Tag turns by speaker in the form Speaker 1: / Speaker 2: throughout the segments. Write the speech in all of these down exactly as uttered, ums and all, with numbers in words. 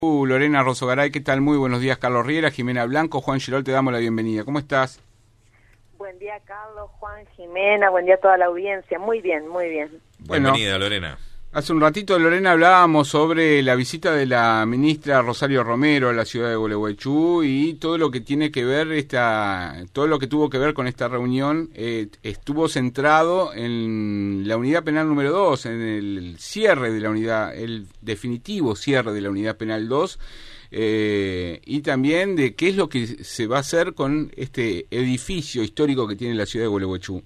Speaker 1: Uh, Lorena Rosogaray, ¿qué tal? Muy buenos días, Carlos Riera, Jimena Blanco, Juan Girol, te damos la bienvenida. ¿Cómo estás?
Speaker 2: Buen día, Carlos, Juan, Jimena, buen día a toda la audiencia. Muy bien, muy bien.
Speaker 1: Bueno,
Speaker 3: bienvenida, Lorena.
Speaker 1: Hace un ratito, Lorena, hablábamos sobre la visita de la ministra Rosario Romero a la ciudad de Gualeguaychú y todo lo que tiene que ver, esta, todo lo que tuvo que ver con esta reunión eh, estuvo centrado en la unidad penal número dos, en el cierre de la unidad, el definitivo cierre de la unidad penal dos, eh, y también de qué es lo que se va a hacer con este edificio histórico que tiene la ciudad de Gualeguaychú.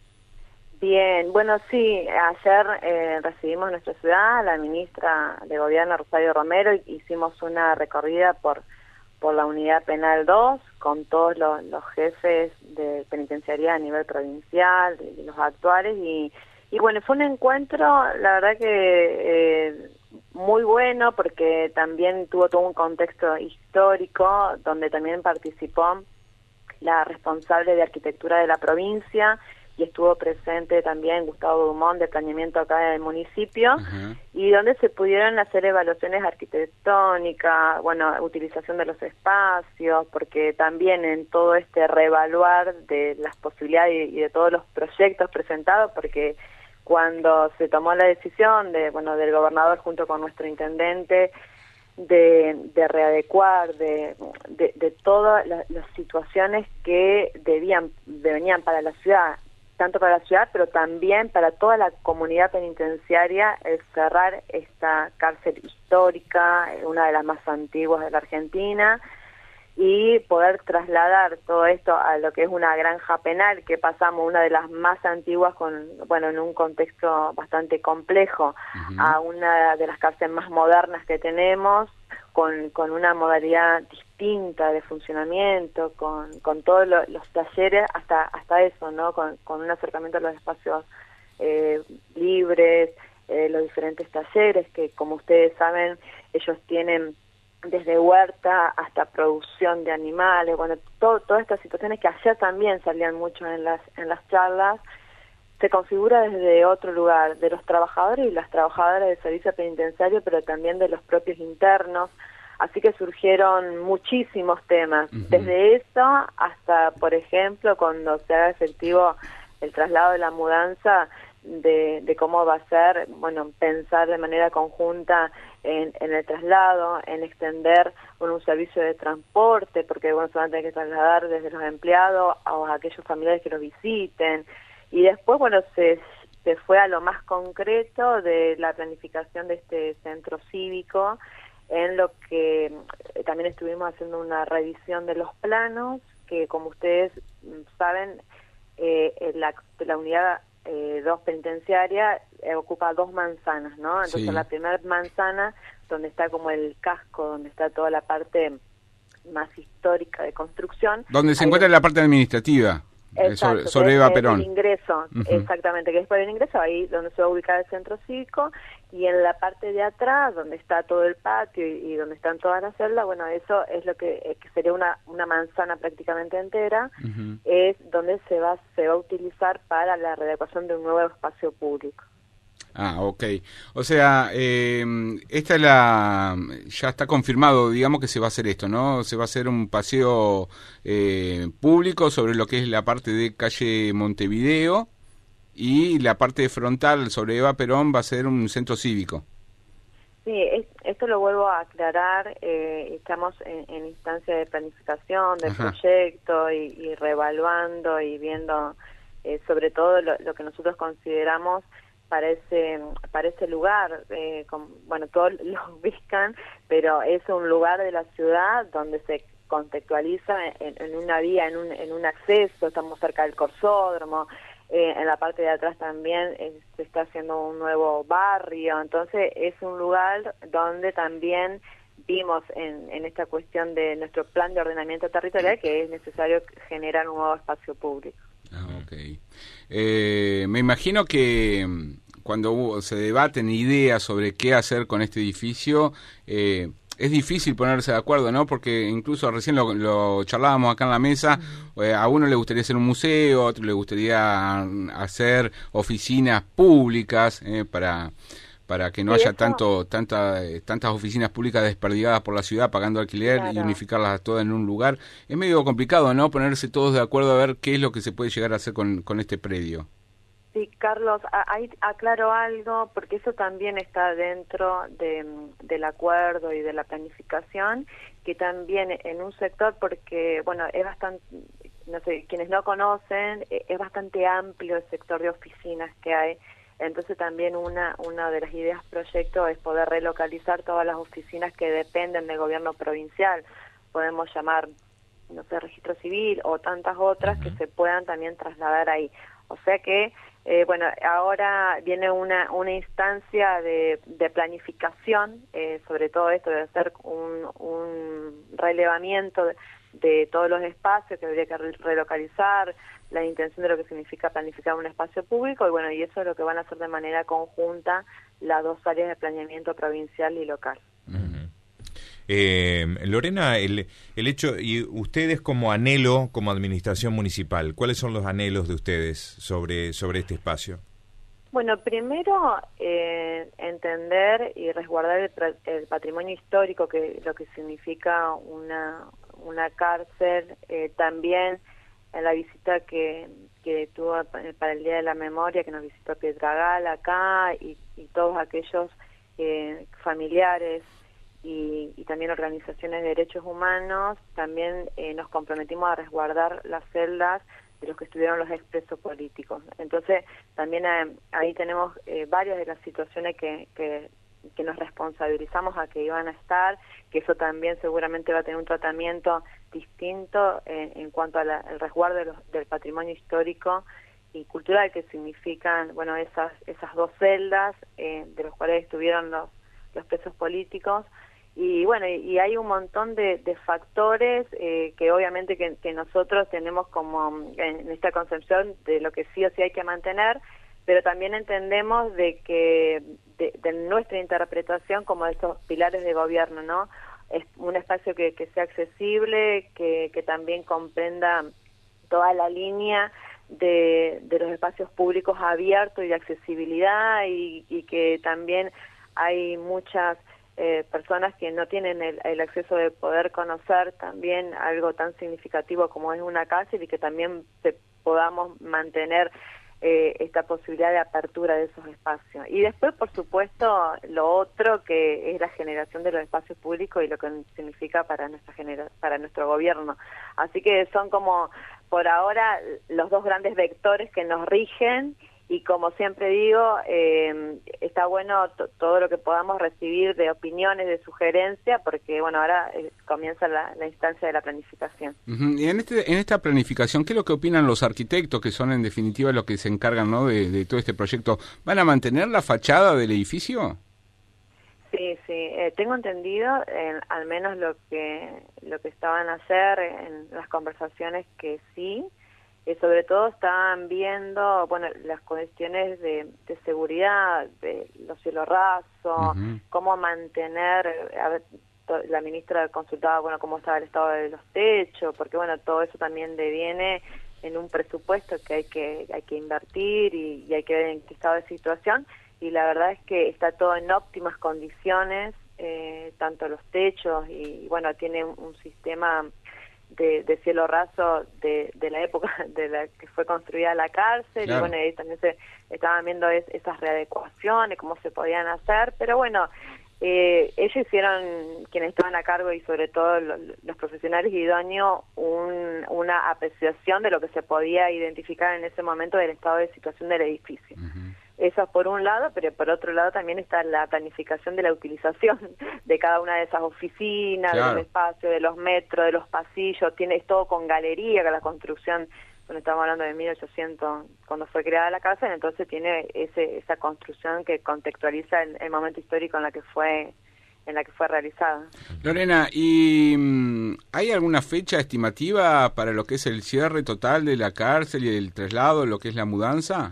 Speaker 2: Bien, bueno, sí, ayer eh, recibimos en nuestra ciudad a la ministra de Gobierno, Rosario Romero, y hicimos una recorrida por por la Unidad Penal dos, con todos los, los jefes de penitenciaría a nivel provincial, y los actuales, y, y bueno, fue un encuentro, la verdad que eh, muy bueno, porque también tuvo todo un contexto histórico, donde también participó la responsable de arquitectura de la provincia, y estuvo presente también Gustavo Dumont de planeamiento acá del municipio, uh-huh. y donde se pudieron hacer evaluaciones arquitectónicas, bueno, utilización de los espacios, porque también en todo este reevaluar de las posibilidades y de todos los proyectos presentados, porque cuando se tomó la decisión de, bueno, del gobernador junto con nuestro intendente, de, de readecuar, de, de, de todas las, las situaciones que debían, venían para la ciudad, tanto para la ciudad, pero también para toda la comunidad penitenciaria, es cerrar esta cárcel histórica, una de las más antiguas de la Argentina, y poder trasladar todo esto a lo que es una granja penal, que pasamos una de las más antiguas, con bueno, en un contexto bastante complejo, uh-huh. a una de las cárceles más modernas que tenemos, con, con una modalidad distinta de funcionamiento, con, con todos lo, los talleres, hasta hasta eso, ¿no? Con, con un acercamiento a los espacios eh, libres, eh, los diferentes talleres, que como ustedes saben, ellos tienen desde huerta hasta producción de animales, bueno, todo, todas estas situaciones que ayer también salían mucho en las, en las charlas, se configura desde otro lugar, de los trabajadores y las trabajadoras del servicio penitenciario, pero también de los propios internos, así que surgieron muchísimos temas, uh-huh. desde eso hasta, por ejemplo, cuando se haga efectivo el traslado de la mudanza, de, de cómo va a ser, bueno, pensar de manera conjunta en, en el traslado, en extender bueno, un servicio de transporte, porque bueno, se van a tener que trasladar desde los empleados a aquellos familiares que los visiten, y después, bueno, se, se fue a lo más concreto de la planificación de este centro cívico, en lo que también estuvimos haciendo una revisión de los planos, que como ustedes saben, eh, la, la unidad eh, dos penitenciaria eh, ocupa dos manzanas, ¿no? Entonces sí. La primera manzana, donde está como el casco, donde está toda la parte más histórica de construcción.
Speaker 1: Donde se encuentra la parte administrativa.
Speaker 2: Exacto,
Speaker 1: sobre, sobre Eva Perón.
Speaker 2: El ingreso, uh-huh. exactamente, que es por el ingreso, ahí donde se va a ubicar el centro cívico, y en la parte de atrás, donde está todo el patio y, y donde están todas las celdas, bueno, eso es lo que, eh, que sería una, una manzana prácticamente entera, uh-huh. es donde se va, se va a utilizar para la readecuación de un nuevo espacio público.
Speaker 1: Ah, ok. O sea, eh, esta es la, ya está confirmado, digamos que se va a hacer esto, ¿no? Se va a hacer un paseo eh, público sobre lo que es la parte de calle Montevideo, y la parte frontal sobre Eva Perón va a ser un centro cívico.
Speaker 2: Sí, es, esto lo vuelvo a aclarar, eh, estamos en, en instancia de planificación del Ajá. proyecto y, y reevaluando y viendo eh, sobre todo lo, lo que nosotros consideramos para ese, para ese lugar, eh, con, bueno, todos lo ubican, pero es un lugar de la ciudad donde se contextualiza en, en una vía, en un, en un acceso, estamos cerca del Corsódromo, eh, en la parte de atrás también eh, se está haciendo un nuevo barrio, entonces es un lugar donde también vimos en, en esta cuestión de nuestro plan de ordenamiento territorial que es necesario generar un nuevo espacio público.
Speaker 1: Ah, ok. Eh, me imagino que cuando hubo, se debaten ideas sobre qué hacer con este edificio, eh, es difícil ponerse de acuerdo, ¿no? Porque incluso recién lo, lo charlábamos acá en la mesa, eh, a uno le gustaría hacer un museo, a otro le gustaría hacer oficinas públicas eh, para... para que no
Speaker 2: Sí,
Speaker 1: haya
Speaker 2: eso,
Speaker 1: tanto tanta, eh, tantas oficinas públicas desperdigadas por la ciudad pagando alquiler y
Speaker 2: claro.
Speaker 1: unificarlas todas en un lugar. Es medio complicado, ¿no? Ponerse todos de acuerdo a ver qué es lo que se puede llegar a hacer con, con este predio.
Speaker 2: Sí, Carlos, a- ahí aclaro algo, porque eso también está dentro de, del acuerdo y de la planificación, que también en un sector, porque, bueno, es bastante, no sé, quienes no conocen, eh, es bastante amplio el sector de oficinas que hay, entonces también una, una de las ideas proyecto es poder relocalizar todas las oficinas que dependen del gobierno provincial, podemos llamar, no sé, registro civil o tantas otras
Speaker 3: Uh-huh.
Speaker 2: que se puedan también trasladar ahí. O sea que, eh, bueno, ahora viene una, una instancia de, de planificación, eh, sobre todo esto de hacer un, un relevamiento de, de todos los espacios que habría que re- relocalizar, la intención de lo que significa planificar un espacio público, y bueno, y eso es lo que van a hacer de manera conjunta las dos áreas de planeamiento provincial y local.
Speaker 3: Uh-huh. Eh, Lorena, el, el hecho, y ustedes como anhelo, como administración municipal, ¿cuáles son los anhelos de ustedes sobre, sobre este espacio?
Speaker 2: Bueno, primero eh, entender y resguardar el, pra- el patrimonio histórico, que lo que significa una, una cárcel, eh, también en la visita que, que tuvo para el Día de la Memoria, que nos visitó Piedragal acá, y, y todos aquellos eh, familiares y, y también organizaciones de derechos humanos, también eh, nos comprometimos a resguardar las celdas de los que estuvieron los expresos políticos. Entonces, también eh, ahí tenemos eh, varias de las situaciones que, que, que nos responsabilizamos a que iban a estar, que eso también seguramente va a tener un tratamiento distinto eh, en cuanto al resguardo de los, del patrimonio histórico y cultural, que significan, bueno, esas esas dos celdas eh, de los cuales estuvieron los, los presos políticos. Y bueno, y, y hay un montón de, de factores eh, que obviamente que, que nosotros tenemos como en esta concepción de lo que sí o sí hay que mantener, pero también entendemos de que de, de nuestra interpretación como de estos pilares de gobierno, ¿no? Es un espacio que, que sea accesible, que, que también comprenda toda la línea de, de los espacios públicos abiertos y de accesibilidad, y, y que también hay muchas Eh, personas que no tienen el, el acceso de poder conocer también algo tan significativo como es una cárcel, y que también se, podamos mantener eh, esta posibilidad de apertura de esos espacios. Y después, por supuesto, lo otro que es la generación de los espacios públicos y lo que significa para nuestra genera para nuestro gobierno. Así que son como, por ahora, los dos grandes vectores que nos rigen. Y como siempre digo, eh, está bueno t- todo lo que podamos recibir de opiniones, de sugerencias, porque bueno, ahora eh, comienza la, la instancia de la planificación.
Speaker 1: Uh-huh. Y en este en esta planificación, ¿qué es lo que opinan los arquitectos, que son en definitiva los que se encargan, ¿no?, de, de todo este proyecto? ¿Van a mantener la fachada del edificio?
Speaker 2: Sí, sí, eh, tengo entendido, eh, al menos lo que lo que estaban a hacer en las conversaciones, que sí. Eh, sobre todo estaban viendo, bueno, las cuestiones de, de seguridad, de los cielos rasos,
Speaker 1: Uh-huh.
Speaker 2: cómo mantener, a ver, to- la ministra consultaba, bueno, cómo estaba el estado de los techos, porque bueno, todo eso también deviene en un presupuesto que hay que hay que invertir, y, y hay que ver en qué estado de situación, y la verdad es que está todo en óptimas condiciones, eh, tanto los techos, y bueno, tiene un, un sistema De, de cielo raso de, de la época de la que fue construida la cárcel. Claro. Y bueno, ahí también se estaban viendo es, esas readecuaciones, cómo se podían hacer, pero bueno, eh, ellos hicieron, quienes estaban a cargo y sobre todo los, los profesionales idóneos, un, una apreciación de lo que se podía identificar en ese momento del estado de situación del edificio. Uh-huh. Eso por un lado, pero por otro lado también está la planificación de la utilización de cada una de esas oficinas, claro, del espacio, de los metros, de los pasillos. Tiene es todo con galería, que la construcción, bueno, estamos hablando de mil ochocientos, cuando fue creada la casa, entonces tiene ese, esa construcción que contextualiza el, el momento histórico en la que fue en la que fue realizada.
Speaker 1: Lorena, ¿y hay alguna fecha estimativa para lo que es el cierre total de la cárcel y el traslado, lo que es la mudanza?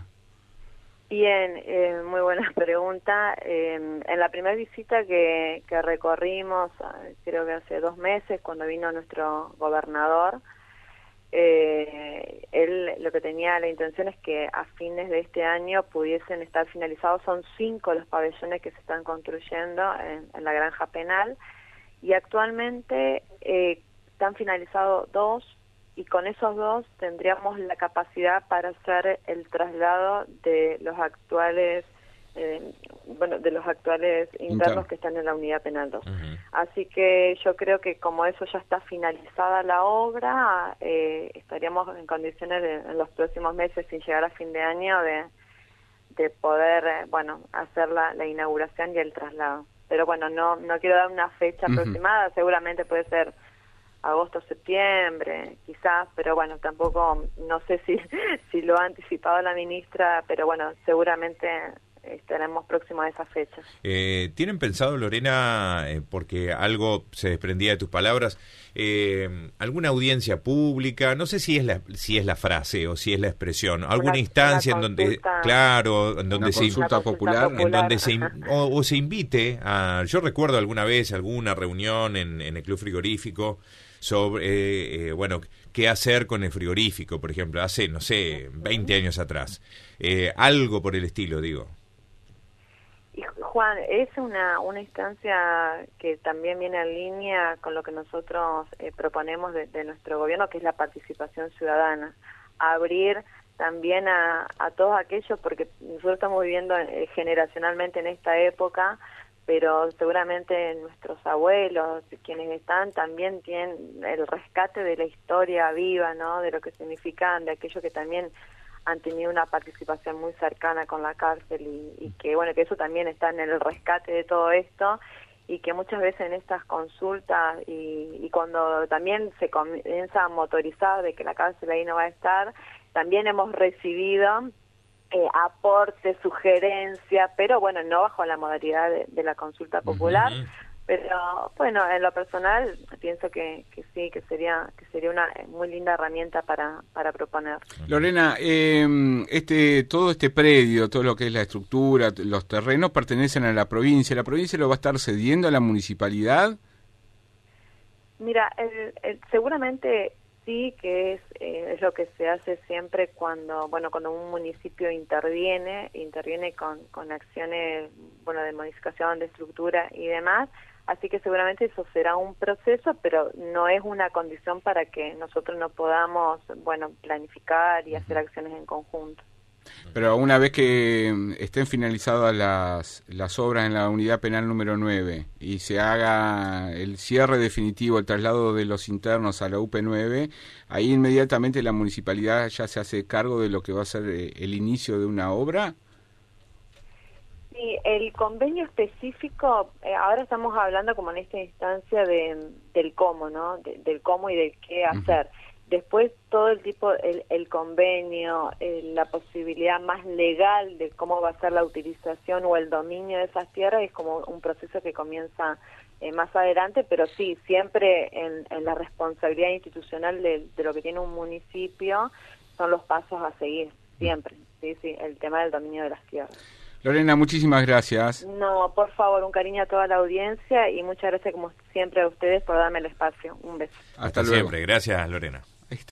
Speaker 2: Bien, eh, muy buena pregunta. Eh, en la primera visita que, que recorrimos, creo que hace dos meses, cuando vino nuestro gobernador, Eh, él lo que tenía la intención es que a fines de este año pudiesen estar finalizados. Son cinco los pabellones que se están construyendo en, en la granja penal, y actualmente eh, están finalizados dos, y con esos dos tendríamos la capacidad para hacer el traslado de los actuales eh, bueno de los actuales internos Inter. que están en la unidad penal dos. Uh-huh. Así que yo creo que como eso ya está finalizada la obra, eh, estaríamos en condiciones de, en los próximos meses, sin llegar a fin de año, de, de poder eh, bueno hacer la, la inauguración y el traslado. Pero bueno, no no quiero dar una fecha uh-huh. aproximada, seguramente puede ser agosto, septiembre, quizás, pero bueno, tampoco, no sé si, si lo ha anticipado la ministra, pero bueno, seguramente estaremos próximos a esa fecha.
Speaker 3: Eh, ¿Tienen pensado, Lorena, eh, porque algo se desprendía de tus palabras, eh, alguna audiencia pública, no sé si es la si es la frase o si es la expresión, alguna una, instancia una en donde, claro, en donde
Speaker 1: una
Speaker 3: se
Speaker 1: consulta popular,
Speaker 3: en donde se o, o se invite a, yo recuerdo alguna vez alguna reunión en, en el Club Frigorífico sobre, eh, eh, bueno, qué hacer con el frigorífico, por ejemplo, hace, no sé, veinte años atrás, eh, algo por el estilo, digo.
Speaker 2: Juan, es una, una instancia que también viene en línea con lo que nosotros eh, proponemos de, de nuestro gobierno, que es la participación ciudadana. Abrir también a, a todos aquellos, porque nosotros estamos viviendo eh, generacionalmente en esta época, pero seguramente nuestros abuelos, quienes están, también tienen el rescate de la historia viva, ¿no? De lo que significan, de aquellos que también han tenido una participación muy cercana con la cárcel, y, y que bueno, que eso también está en el rescate de todo esto, y que muchas veces en estas consultas y, y cuando también se comienza a motorizar de que la cárcel ahí no va a estar, también hemos recibido eh, aportes, sugerencias, pero bueno, no bajo la modalidad de, de la consulta popular. Uh-huh. Pero bueno, en lo personal pienso que, que sí, que sería que sería una muy linda herramienta para, para proponer.
Speaker 1: Lorena, eh, este todo este predio, todo lo que es la estructura, los terrenos pertenecen a la provincia. ¿La provincia lo va a estar cediendo a la municipalidad?
Speaker 2: Mira, el, el, seguramente sí, que es, eh, es lo que se hace siempre cuando bueno cuando un municipio interviene, interviene con, con acciones bueno de modificación de estructura y demás. Así que seguramente eso será un proceso, pero no es una condición para que nosotros no podamos, bueno, planificar y hacer acciones en conjunto.
Speaker 1: Pero una vez que estén finalizadas las, las obras en la unidad penal número nueve y se haga el cierre definitivo, el traslado de los internos a la U P nueve, ahí inmediatamente la municipalidad ya se hace cargo de lo que va a ser el inicio de una obra.
Speaker 2: Sí, el convenio específico, eh, ahora estamos hablando como en esta instancia de, del cómo, ¿no? De, del cómo y del qué hacer. Uh-huh. Después todo el tipo, el, el convenio, eh, la posibilidad más legal de cómo va a ser la utilización o el dominio de esas tierras es como un proceso que comienza eh, más adelante, pero sí, siempre en, en la responsabilidad institucional de, de lo que tiene un municipio son los pasos a seguir, siempre, sí, sí, el tema del dominio de las tierras.
Speaker 1: Lorena, muchísimas gracias.
Speaker 2: No, por favor, un cariño a toda la audiencia y muchas gracias como siempre a ustedes por darme el espacio. Un beso.
Speaker 3: Hasta, Hasta luego. Siempre, gracias Lorena.